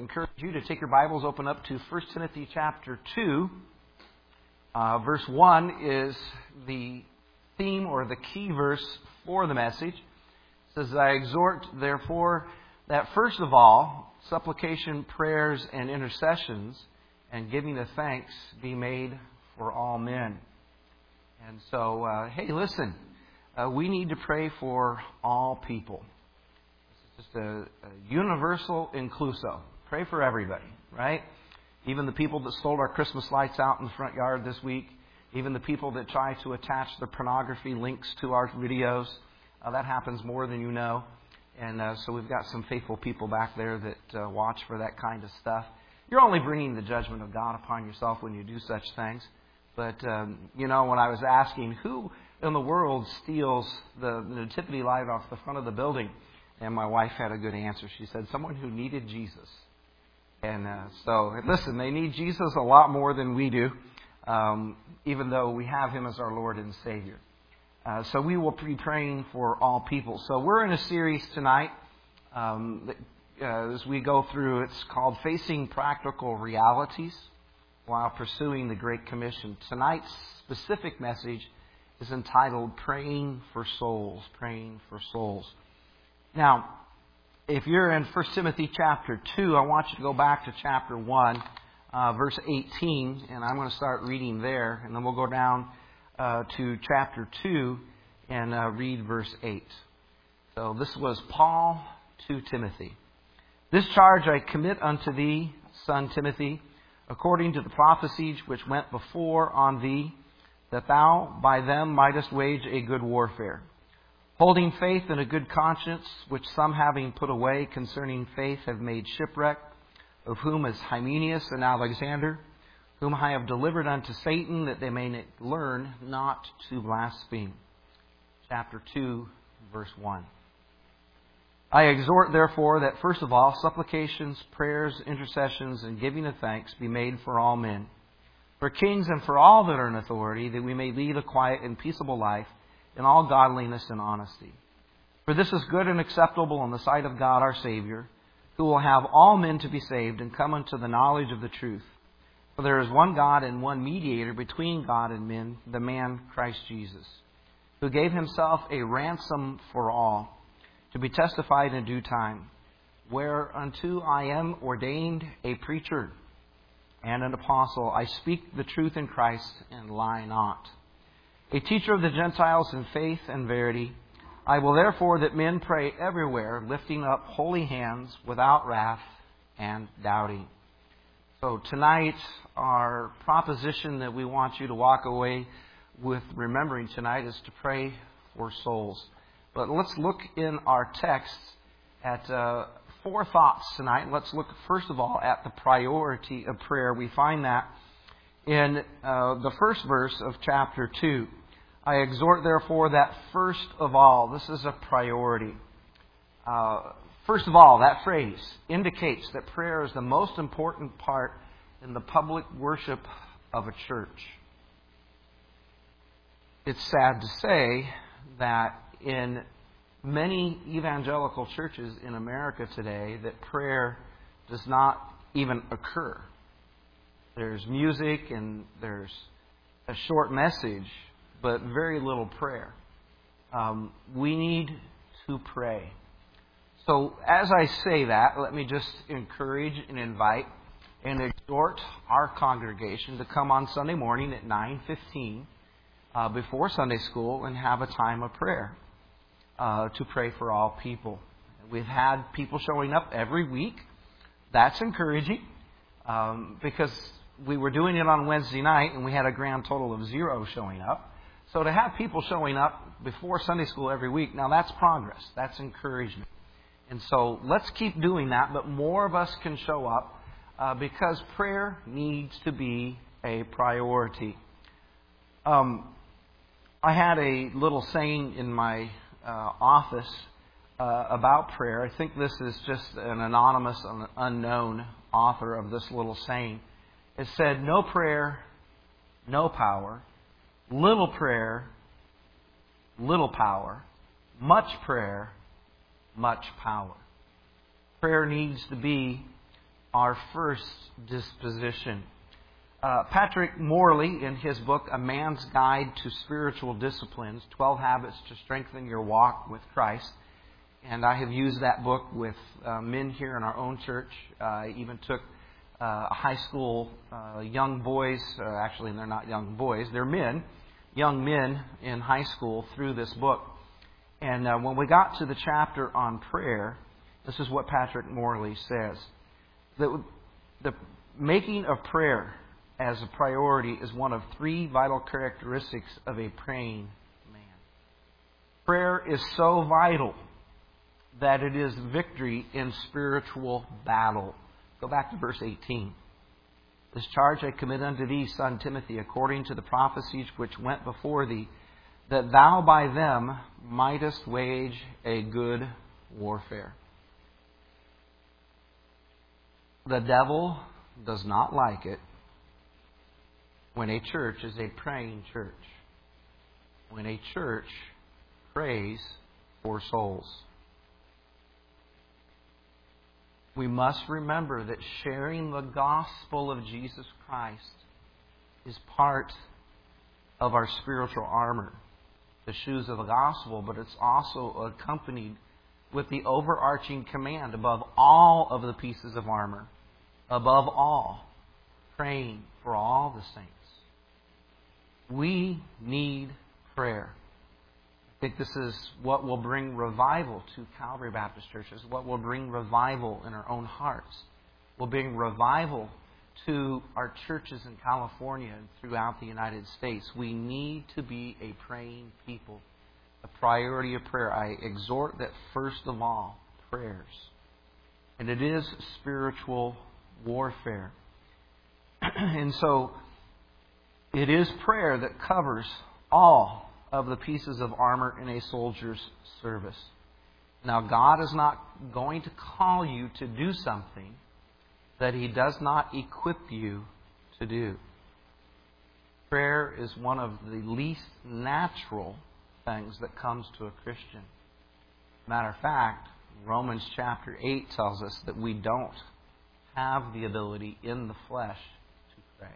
encourage you to take your Bibles, open up to 1 Timothy chapter 2. Verse 1 is the theme or the key verse for the message. It says, I exhort, therefore, that first of all, supplication, prayers, and intercessions, and giving of thanks be made for all men. And so, hey, listen, we need to pray for all people. This is just a universal incluso. Pray for everybody, right? Even the people that stole our Christmas lights out in the front yard this week, even the people that try to attach the pornography links to our videos, that happens more than you know. And so we've got some faithful people back there that watch for that kind of stuff. You're only bringing the judgment of God upon yourself when you do such things. But, when I was asking who in the world steals the nativity light off the front of the building, and my wife had a good answer. She said, someone who needed Jesus. And so, listen, they need Jesus a lot more than we do, even though we have Him as our Lord and Savior. So we will be praying for all people. So we're in a series tonight as we go through. It's called Facing Practical Realities While Pursuing the Great Commission. Tonight's specific message is entitled Praying for Souls. Praying for Souls. Now, if you're in 1 Timothy chapter 2, I want you to go back to chapter 1, verse 18, and I'm going to start reading there, and then we'll go down to chapter 2 and read verse 8. So this was Paul to Timothy. This charge I commit unto thee, son Timothy, according to the prophecies which went before on thee, that thou by them mightest wage a good warfare, holding faith and a good conscience, which some having put away concerning faith have made shipwreck, of whom is Hymenaeus and Alexander, whom I have delivered unto Satan, that they may learn not to blaspheme. Chapter 2, verse 1. I exhort, therefore, that first of all, supplications, prayers, intercessions, and giving of thanks be made for all men, for kings and for all that are in authority, that we may lead a quiet and peaceable life in all godliness and honesty. For this is good and acceptable in the sight of God our Savior, who will have all men to be saved and come unto the knowledge of the truth. For there is one God and one mediator between God and men, the man Christ Jesus, who gave Himself a ransom for all, to be testified in due time, whereunto I am ordained a preacher and an apostle. I speak the truth in Christ and lie not. A teacher of the Gentiles in faith and verity. I will therefore that men pray everywhere, lifting up holy hands without wrath and doubting. So tonight, our proposition that we want you to walk away with remembering tonight is to pray for souls. But let's look in our text at four thoughts tonight. Let's look first of all at the priority of prayer. We find that in the first verse of chapter 2. I exhort, therefore, that first of all, this is a priority. First of all, that phrase indicates that prayer is the most important part in the public worship of a church. It's sad to say that in many evangelical churches in America today that prayer does not even occur. There's music and there's a short message, but very little prayer. We need to pray. So as I say that, let me just encourage and invite and exhort our congregation to come on Sunday morning at 9:15 before Sunday school and have a time of prayer to pray for all people. We've had people showing up every week. That's encouraging because we were doing it on Wednesday night and we had a grand total of 0 showing up. So to have people showing up before Sunday school every week, now that's progress. That's encouragement. And so let's keep doing that, but more of us can show up because prayer needs to be a priority. I had a little saying in my office about prayer. I think this is just an anonymous, unknown author of this little saying. It said, no prayer, no power. Little prayer, little power. Much prayer, much power. Prayer needs to be our first disposition. Patrick Morley, in his book, A Man's Guide to Spiritual Disciplines, 12 Habits to Strengthen Your Walk with Christ. And I have used that book with men here in our own church. I even took high school young boys, actually they're not young boys, they're men, young men in high school through this book. And when we got to the chapter on prayer, this is what Patrick Morley says. The making of prayer as a priority is one of three vital characteristics of a praying man. Prayer is so vital that it is victory in spiritual battle. Go back to verse 18. This charge I commit unto thee, son Timothy, according to the prophecies which went before thee, that thou by them mightest wage a good warfare. The devil does not like it when a church is a praying church, when a church prays for souls. We must remember that sharing the gospel of Jesus Christ is part of our spiritual armor, the shoes of the gospel, but it's also accompanied with the overarching command above all of the pieces of armor, above all, praying for all the saints. We need prayer. I think this is what will bring revival to Calvary Baptist churches, what will bring revival in our own hearts, will bring revival to our churches in California and throughout the United States. We need to be a praying people, a priority of prayer. I exhort that first of all, prayers. And it is spiritual warfare. And so, it is prayer that covers all of the pieces of armor in a soldier's service. Now, God is not going to call you to do something that He does not equip you to do. Prayer is one of the least natural things that comes to a Christian. Matter of fact, Romans chapter 8 tells us that we don't have the ability in the flesh to pray.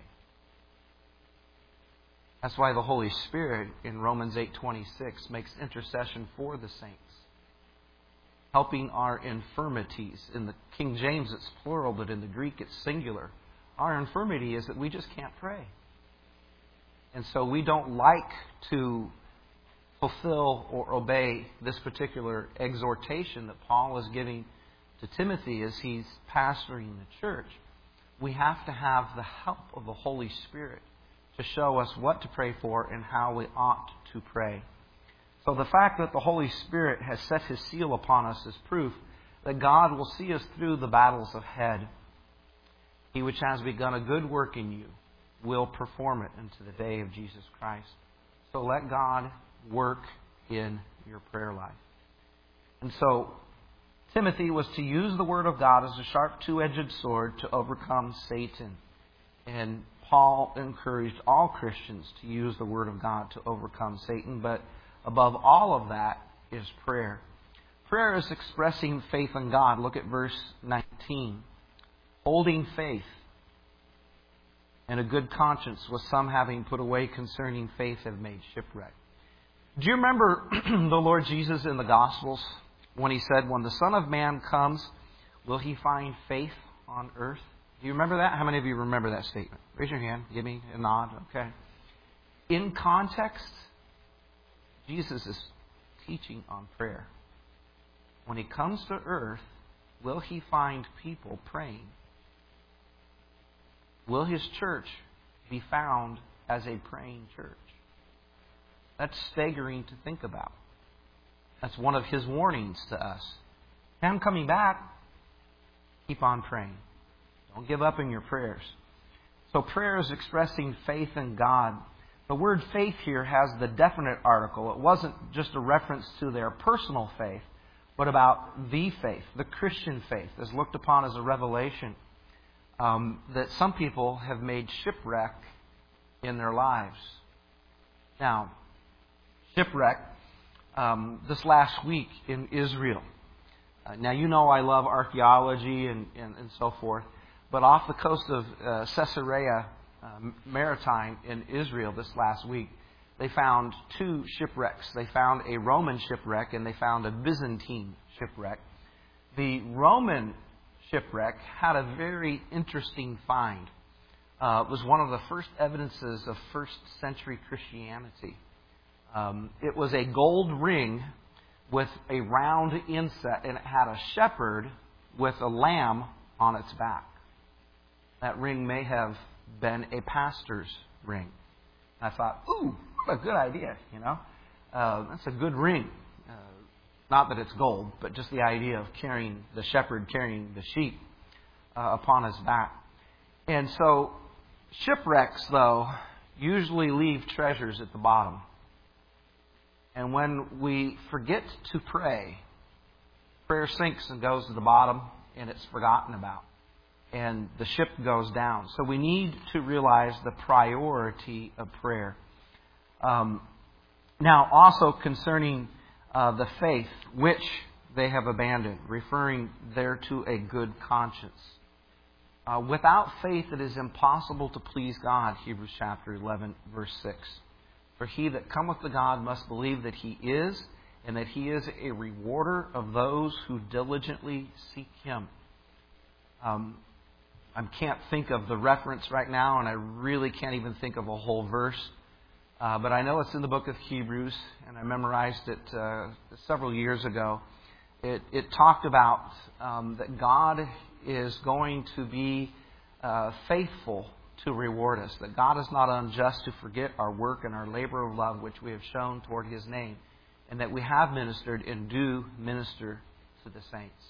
That's why the Holy Spirit in Romans 8:26 makes intercession for the saints, helping our infirmities. In the King James it's plural, but in the Greek it's singular. Our infirmity is that we just can't pray. And so we don't like to fulfill or obey this particular exhortation that Paul is giving to Timothy as he's pastoring the church. We have to have the help of the Holy Spirit to show us what to pray for and how we ought to pray. So the fact that the Holy Spirit has set His seal upon us is proof that God will see us through the battles ahead. He which has begun a good work in you will perform it unto the day of Jesus Christ. So let God work in your prayer life. And so Timothy was to use the Word of God as a sharp two-edged sword to overcome Satan. And Paul encouraged all Christians to use the Word of God to overcome Satan. But above all of that is prayer. Prayer is expressing faith in God. Look at verse 19. Holding faith and a good conscience, with some having put away concerning faith have made shipwreck. Do you remember the Lord Jesus in the Gospels when He said, when the Son of Man comes, will He find faith on earth? Do you remember that? How many of you remember that statement? Raise your hand. Give me a nod. Okay. In context, Jesus is teaching on prayer. When He comes to earth, will He find people praying? Will His church be found as a praying church? That's staggering to think about. That's one of His warnings to us. I'm coming back. Keep on praying. Don't give up in your prayers. So prayer is expressing faith in God. The word faith here has the definite article. It wasn't just a reference to their personal faith, but about the faith, the Christian faith, as looked upon as a revelation that some people have made shipwreck in their lives. Now, shipwreck, this last week in Israel, Now, you know I love archaeology and so forth, but off the coast of Caesarea Maritime in Israel this last week, they found two shipwrecks. They found a Roman shipwreck and they found a Byzantine shipwreck. The Roman shipwreck had a very interesting find. It was one of the first evidences of first century Christianity. It was a gold ring with a round inset, and it had a shepherd with a lamb on its back. That ring may have been a pastor's ring. And I thought, ooh, what a good idea, you know. That's a good ring. Not that it's gold, but just the idea of carrying the shepherd carrying the sheep upon his back. And so shipwrecks, though, usually leave treasures at the bottom. And when we forget to pray, prayer sinks and goes to the bottom, and it's forgotten about. And the ship goes down. So we need to realize the priority of prayer. Now, also concerning the faith which they have abandoned, referring there to a good conscience. Without faith it is impossible to please God, Hebrews chapter 11, verse 6. For he that cometh to God must believe that He is, and that He is a rewarder of those who diligently seek Him. I can't think of the reference right now, and I really can't even think of a whole verse. But I know it's in the book of Hebrews, and I memorized it several years ago. It talked about that God is going to be faithful to reward us, that God is not unjust to forget our work and our labor of love which we have shown toward His name, and that we have ministered and do minister to the saints.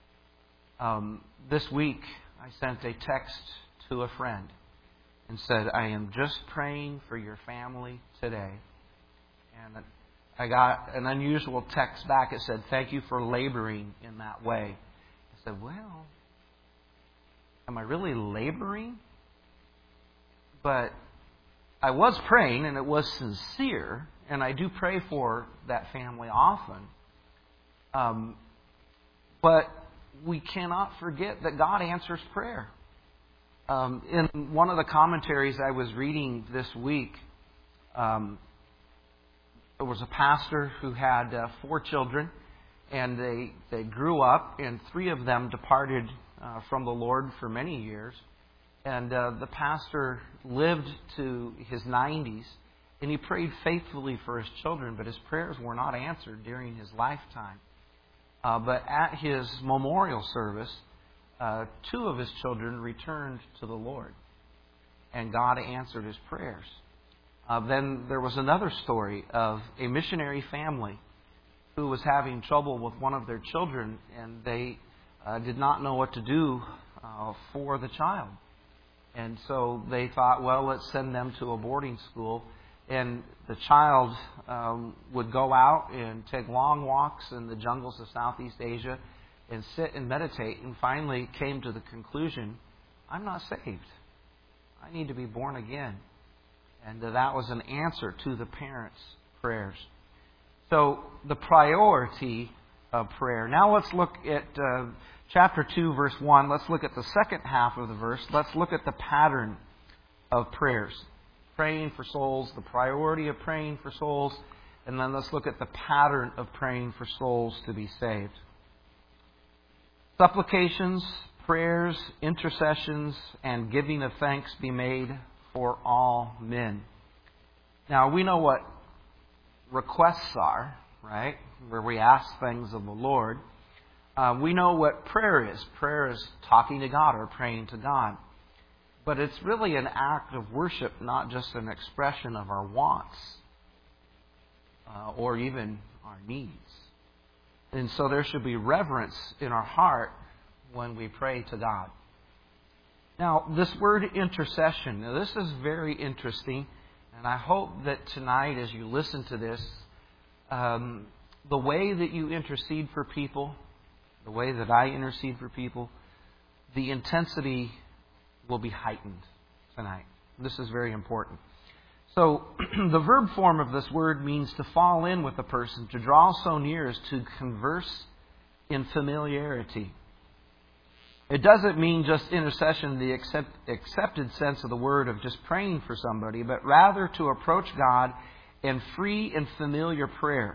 This week I sent a text to a friend and said, I am just praying for your family today. And I got an unusual text back. It said, thank you for laboring in that way. I said, well, am I really laboring? But I was praying, and it was sincere, and I do pray for that family often. But we cannot forget that God answers prayer. In one of the commentaries I was reading this week, there was a pastor who had 4 children, and they grew up, and 3 of them departed from the Lord for many years. And the pastor lived to his 90s, and he prayed faithfully for his children, but his prayers were not answered during his lifetime. But at his memorial service, 2 of his children returned to the Lord, and God answered his prayers. Then there was another story of a missionary family who was having trouble with one of their children, and they did not know what to do for the child. And so they thought, well, let's send them to a boarding school. And the child would go out and take long walks in the jungles of Southeast Asia and sit and meditate, and finally came to the conclusion, I'm not saved. I need to be born again. And that was an answer to the parents' prayers. So the priority of prayer. Now let's look at chapter 2, verse 1. Let's look at the second half of the verse. Let's look at the pattern of prayers. Praying for souls, the priority of praying for souls, and then let's look at the pattern of praying for souls to be saved. Supplications, prayers, intercessions, and giving of thanks be made for all men. Now, we know what requests are, right? Where we ask things of the Lord. We know what prayer is. Prayer is talking to God or praying to God. But it's really an act of worship, not just an expression of our wants or even our needs. And so there should be reverence in our heart when we pray to God. Now, this word intercession, now this is very interesting. And I hope that tonight as you listen to this, the way that you intercede for people, the way that I intercede for people, the intensity will be heightened tonight. This is very important. So, the verb form of this word means to fall in with a person, to draw so near as to converse in familiarity. It doesn't mean just intercession in the accepted sense of the word of just praying for somebody, but rather to approach God in free and familiar prayer.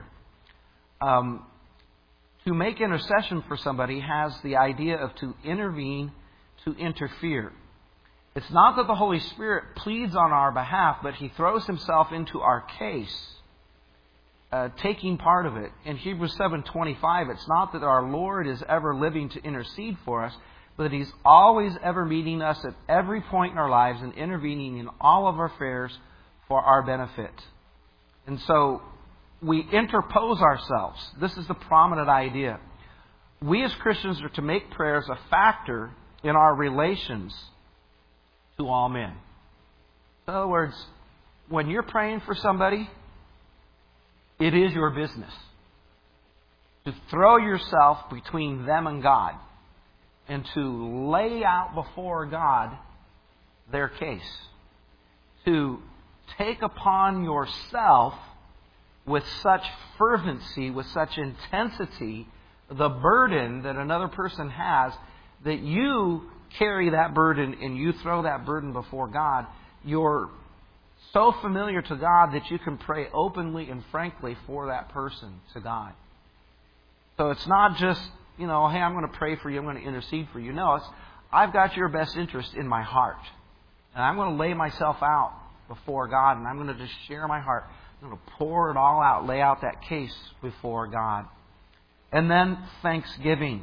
To make intercession for somebody has the idea of to intervene, to interfere. It's not that the Holy Spirit pleads on our behalf, but He throws Himself into our case, taking part of it. In Hebrews 7:25, it's not that our Lord is ever living to intercede for us, but that He's always ever meeting us at every point in our lives and intervening in all of our affairs for our benefit. And so we interpose ourselves. This is the prominent idea. We as Christians are to make prayers a factor in our relations to all men. In other words, when you're praying for somebody, it is your business to throw yourself between them and God and to lay out before God their case. To take upon yourself with such fervency, with such intensity, the burden that another person has, that you carry that burden and you throw that burden before God. You're so familiar to God that you can pray openly and frankly for that person to God. So it's not just, hey, I'm going to pray for you, I'm going to intercede for you. No, it's, I've got your best interest in my heart. And I'm going to lay myself out before God, and I'm going to just share my heart. I'm going to pour it all out, lay out that case before God. And then thanksgiving.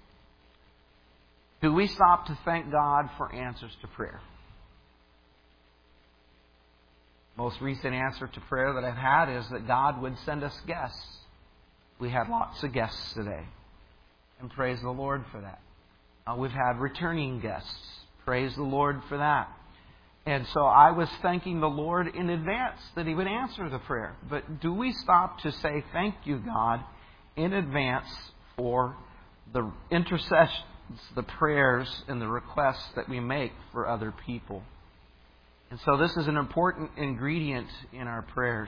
Do we stop to thank God for answers to prayer? Most recent answer to prayer that I've had is that God would send us guests. We had lots of guests today. And praise the Lord for that. We've had returning guests. Praise the Lord for that. And so I was thanking the Lord in advance that He would answer the prayer. But do we stop to say thank you, God, in advance for the intercessions, the prayers, and the requests that we make for other people? And so this is an important ingredient in our prayers.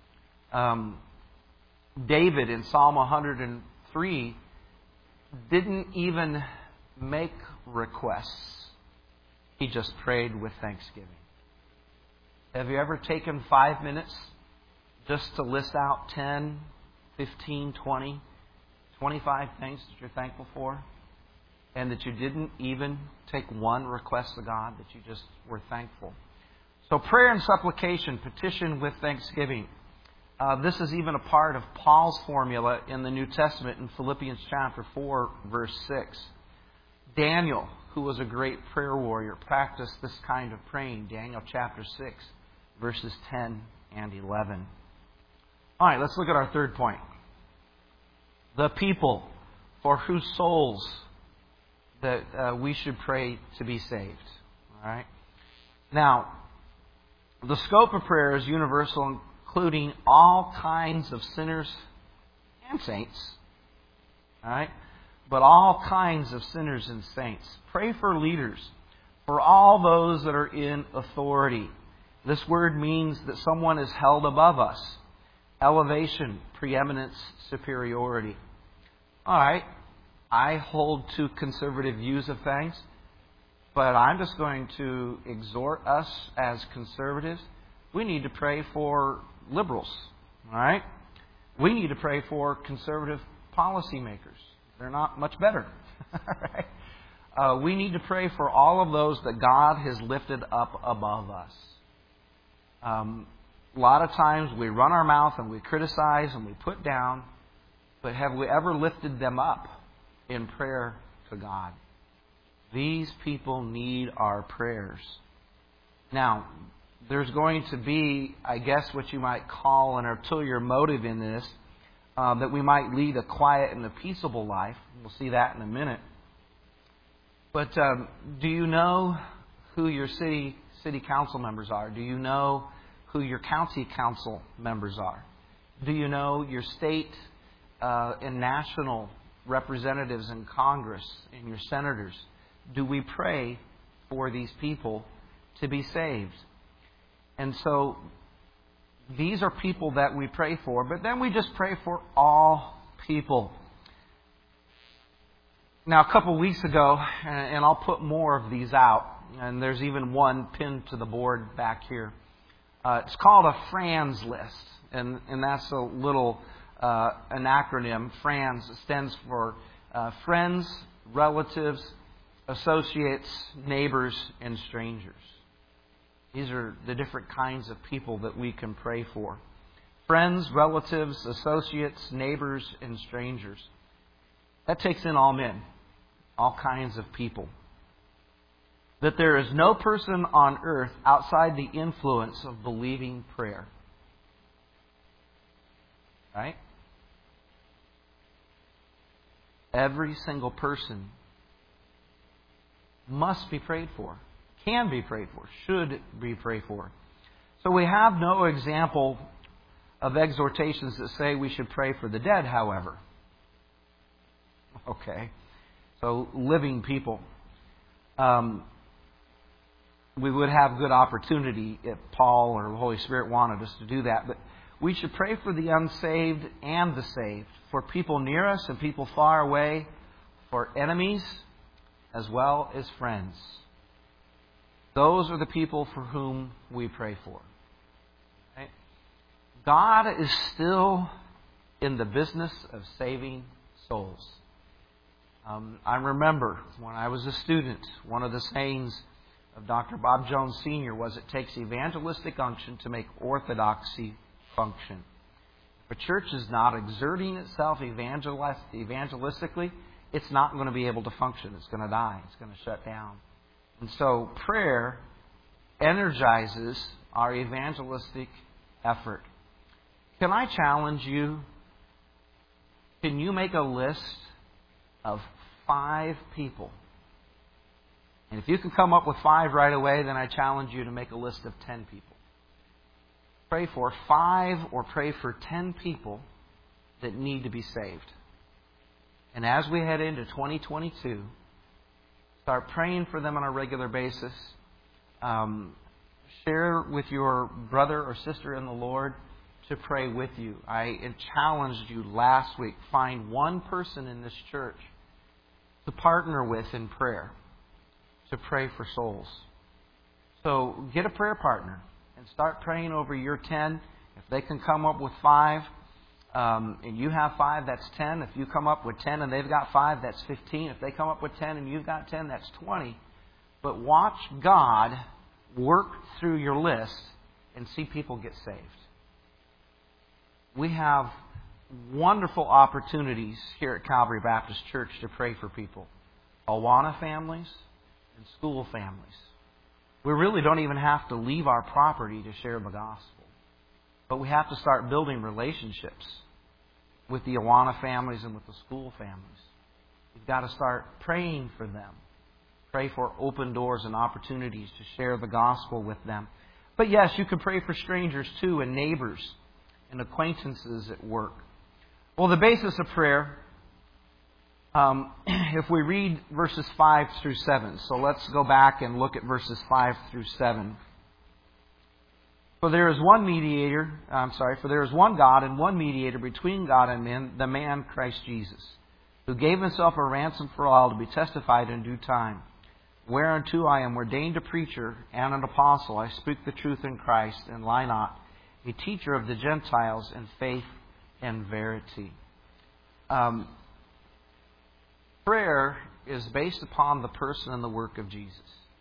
David in Psalm 103 didn't even make requests. He just prayed with thanksgiving. Have you ever taken 5 minutes just to list out 10, 15, 20, 25 things that you're thankful for? And that you didn't even take one request to God, that you just were thankful. So prayer and supplication, petition with thanksgiving. This is even a part of Paul's formula in the New Testament in Philippians chapter 4, verse 6. Daniel, who was a great prayer warrior, practiced this kind of praying. Daniel chapter 6, verses 10 and 11. All right, let's look at our third point. The people for whose souls that we should pray to be saved. All right. Now, the scope of prayer is universal, including all kinds of sinners and saints. All right. But all kinds of sinners and saints. Pray for leaders, for all those that are in authority. This word means that someone is held above us. Elevation, preeminence, superiority. All right, I hold to conservative views of things, but I'm just going to exhort us as conservatives. We need to pray for liberals. All right? We need to pray for conservative policymakers. They're not much better. Right? We need to pray for all of those that God has lifted up above us. A lot of times we run our mouth and we criticize and we put down, but have we ever lifted them up in prayer to God? These people need our prayers. Now, there's going to be, I guess, what you might call an ulterior motive in this, that we might lead a quiet and a peaceable life. We'll see that in a minute. But do you know who your city council members are? Do you know who your county council members are? Do you know your state and national representatives in Congress and your senators? Do we pray for these people to be saved? And so these are people that we pray for, but then we just pray for all people. Now, a couple weeks ago, and I'll put more of these out, and there's even one pinned to the board back here. It's called a FRANS list, and that's a little an acronym. FRANS stands for friends, relatives, associates, neighbors, and strangers. These are the different kinds of people that we can pray for. Friends, relatives, associates, neighbors, and strangers. That takes in all men, all kinds of people. That there is no person on earth outside the influence of believing prayer. Right? Every single person must be prayed for, can be prayed for, should be prayed for. So we have no example of exhortations that say we should pray for the dead, however. Okay. So living people. We would have good opportunity if Paul or the Holy Spirit wanted us to do that. But we should pray for the unsaved and the saved, for people near us and people far away, for enemies as well as friends. Those are the people for whom we pray for. Right? God is still in the business of saving souls. I remember when I was a student, one of the sayings of Dr. Bob Jones Sr. was, it takes evangelistic unction to make orthodoxy function. If a church is not exerting itself evangelistically, it's not going to be able to function. It's going to die. It's going to shut down. And so prayer energizes our evangelistic effort. Can I challenge you? Can you make a list of 5 people? And if you can come up with 5 right away, then I challenge you to make a list of 10 people. Pray for 5 or pray for 10 people that need to be saved. And as we head into 2022, start praying for them on a regular basis. Share with your brother or sister in the Lord to pray with you. I challenged you last week. Find one person in this church to partner with in prayer, to pray for souls. So get a prayer partner and start praying over your 10. If they can come up with 5, and you have 5, that's 10. If you come up with 10 and they've got 5, that's 15. If they come up with 10 and you've got 10, that's 20. But watch God work through your list and see people get saved. We have wonderful opportunities here at Calvary Baptist Church to pray for people. Awana families and school families. We really don't even have to leave our property to share the gospel. But we have to start building relationships with the Awana families and with the school families. We've got to start praying for them. Pray for open doors and opportunities to share the gospel with them. But yes, you can pray for strangers too, and neighbors and acquaintances at work. Well, the basis of prayer, if we read verses 5 through 7. So let's go back and look at verses 5 through 7. For there is one God and one mediator between God and men, the man Christ Jesus, who gave himself a ransom for all to be testified in due time. Whereunto I am ordained a preacher and an apostle. I speak the truth in Christ and lie not, a teacher of the Gentiles in faith and verity. Prayer is based upon the person and the work of Jesus.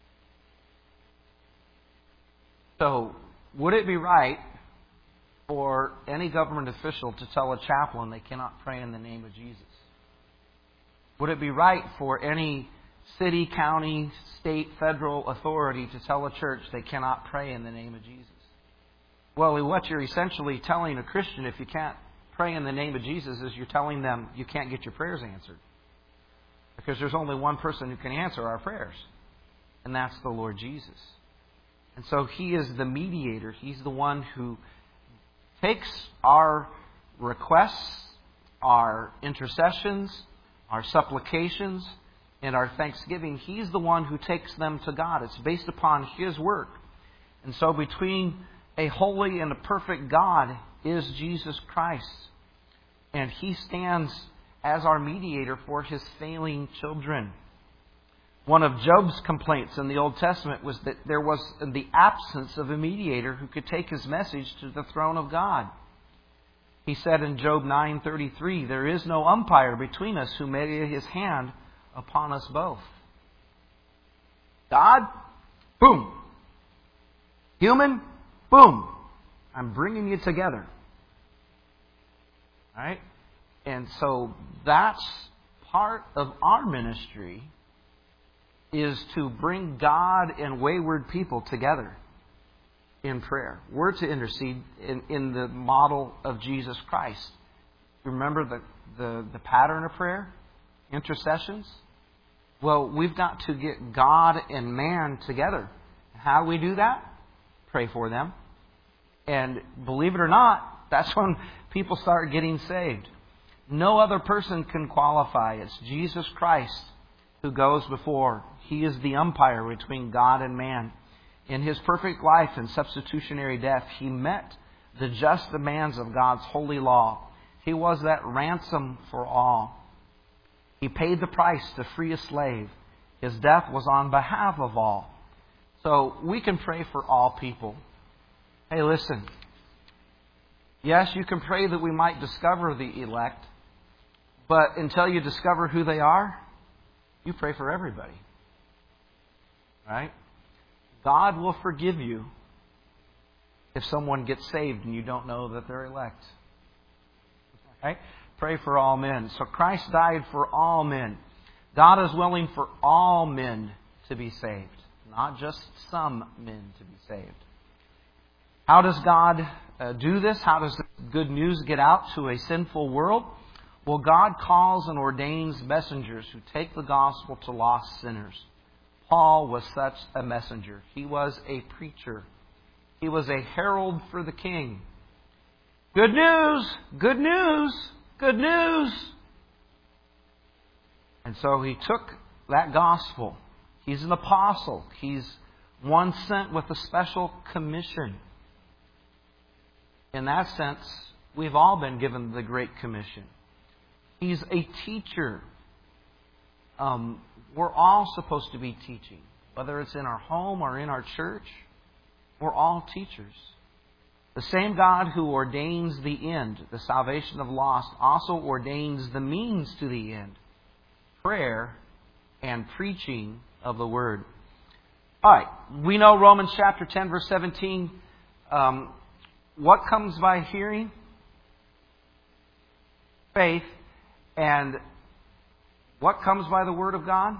So, would it be right for any government official to tell a chaplain they cannot pray in the name of Jesus? Would it be right for any city, county, state, federal authority to tell a church they cannot pray in the name of Jesus? Well, what you're essentially telling a Christian, if you can't pray in the name of Jesus, is you're telling them you can't get your prayers answered. Because there's only one person who can answer our prayers, and that's the Lord Jesus. And so He is the mediator. He's the one who takes our requests, our intercessions, our supplications, and our thanksgiving. He's the one who takes them to God. It's based upon His work. And so between a holy and a perfect God is Jesus Christ. And He stands as our mediator for His failing children. One of Job's complaints in the Old Testament was that there was the absence of a mediator who could take his message to the throne of God. He said in Job 9:33, "There is no umpire between us who may lay his hand upon us both." God, boom. Human, boom. I'm bringing you together. All right? And so that's part of our ministry, is to bring God and wayward people together in prayer. We're to intercede in the model of Jesus Christ. Remember the pattern of prayer? Intercessions? Well, we've got to get God and man together. How do we do that? Pray for them. And believe it or not, that's when people start getting saved. No other person can qualify. It's Jesus Christ who goes before. He is the umpire between God and man. In His perfect life and substitutionary death, He met the just demands of God's holy law. He was that ransom for all. He paid the price to free a slave. His death was on behalf of all. So we can pray for all people. Hey, listen. Yes, you can pray that we might discover the elect. But until you discover who they are, you pray for everybody. Right? God will forgive you if someone gets saved and you don't know that they're elect. Right? Pray for all men. So Christ died for all men. God is willing for all men to be saved, not just some men to be saved. How does God do this? How does the good news get out to a sinful world? Well, God calls and ordains messengers who take the gospel to lost sinners. Paul was such a messenger. He was a preacher. He was a herald for the king. Good news! Good news! Good news! And so he took that gospel. He's an apostle. He's one sent with a special commission. In that sense, we've all been given the Great Commission. He's a teacher. We're all supposed to be teaching. Whether it's in our home or in our church, we're all teachers. The same God who ordains the end, the salvation of lost, also ordains the means to the end. Prayer and preaching of the Word. All right, we know Romans chapter 10, verse 17. What comes by hearing? Faith. And what comes by the Word of God?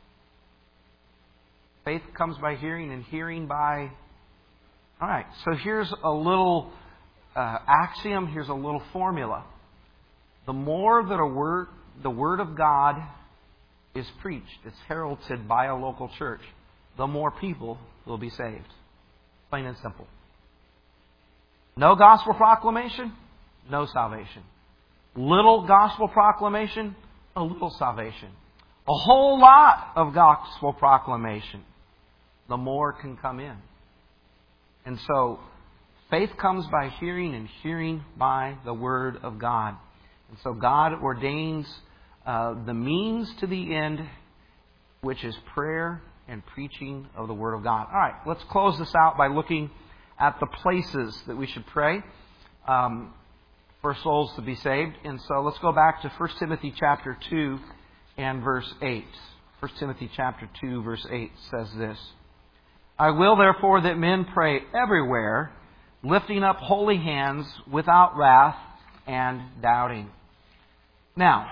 Faith comes by hearing, and hearing by... All right, so here's a little axiom. Here's a little formula. The more that the Word of God is preached, it's heralded by a local church, the more people will be saved. Plain and simple. No gospel proclamation, no salvation. Little gospel proclamation, a little salvation. A whole lot of gospel proclamation, the more can come in. And so, faith comes by hearing, and hearing by the Word of God. And so God ordains the means to the end, which is prayer and preaching of the Word of God. All right, let's close this out by looking at the places that we should pray for souls to be saved. And so let's go back to 1 Timothy chapter 2 and verse 8. 1 Timothy chapter 2 verse 8 says this: I will therefore that men pray everywhere, lifting up holy hands without wrath and doubting. Now,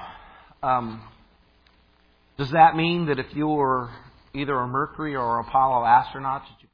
does that mean that if you were either a Mercury or Apollo astronaut, that you